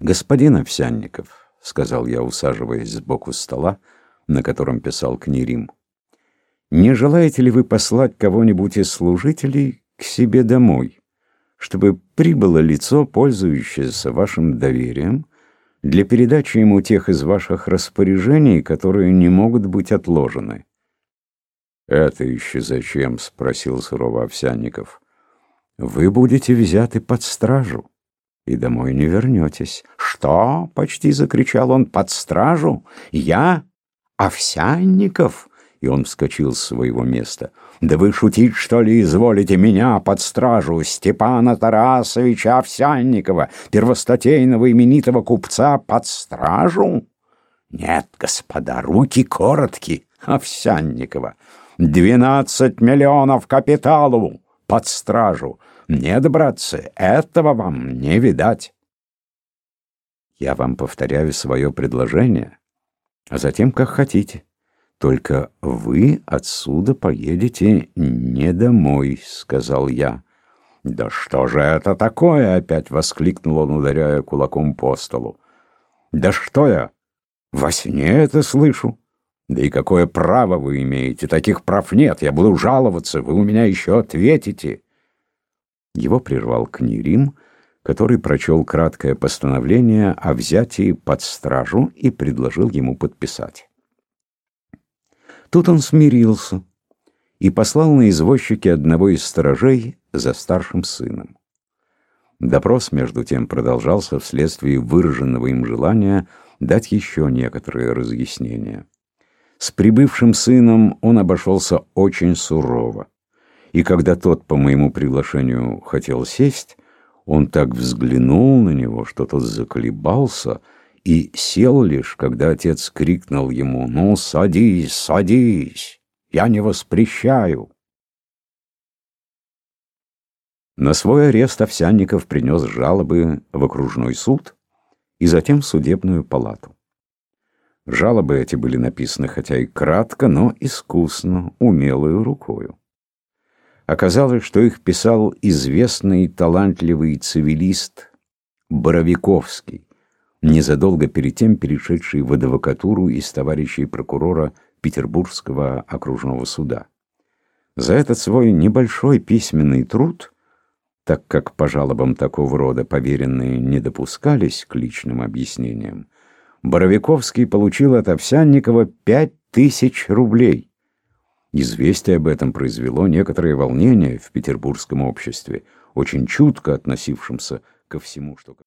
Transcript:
«Господин Овсянников», — сказал я, усаживаясь сбоку стола, на котором писал Книрим, — «не желаете ли вы послать кого-нибудь из служителей к себе домой, чтобы прибыло лицо, пользующееся вашим доверием, для передачи ему тех из ваших распоряжений, которые не могут быть отложены?» «Это еще зачем?» — спросил сурово Овсянников. «Вы будете взяты под стражу и домой не вернетесь». «Что?» — почти закричал он. «Под стражу? Я? Овсянников?» И он вскочил с своего места. «Да вы шутить, что ли, изволите меня под стражу, Степана Тарасовича Овсянникова, первостатейного именитого купца, под стражу? Нет, господа, руки коротки, Овсянникова. 12 миллионов капиталу под стражу. Нет, братцы, этого вам не видать». «Я вам повторяю свое предложение, а затем как хотите. Только вы отсюда поедете не домой», — сказал я. «Да что же это такое?» — опять воскликнул он, ударяя кулаком по столу. «Да что я во сне это слышу? Да и какое право вы имеете? Таких прав нет. Я буду жаловаться, вы у меня еще ответите». Его прервал Книрим, который прочел краткое постановление о взятии под стражу и предложил ему подписать. Тут он смирился и послал на извозчике одного из сторожей за старшим сыном. Допрос, между тем, продолжался вследствие выраженного им желания дать еще некоторые разъяснения. С прибывшим сыном он обошелся очень сурово, и когда тот по моему приглашению хотел сесть, он так взглянул на него, что тот заколебался и сел лишь, когда отец крикнул ему: «Ну, садись, садись, я не воспрещаю». На свой арест Овсянников принес жалобы в окружной суд и затем в судебную палату. Жалобы эти были написаны хотя и кратко, но искусно, умелою рукою. Оказалось, что их писал известный талантливый цивилист Боровиковский, незадолго перед тем перешедший в адвокатуру из товарищей прокурора Петербургского окружного суда. За этот свой небольшой письменный труд, так как по жалобам такого рода поверенные не допускались к личным объяснениям, Боровиковский получил от Овсянникова 5000 рублей. Известие об этом произвело некоторое волнение в петербургском обществе, очень чутко относившемся ко всему, что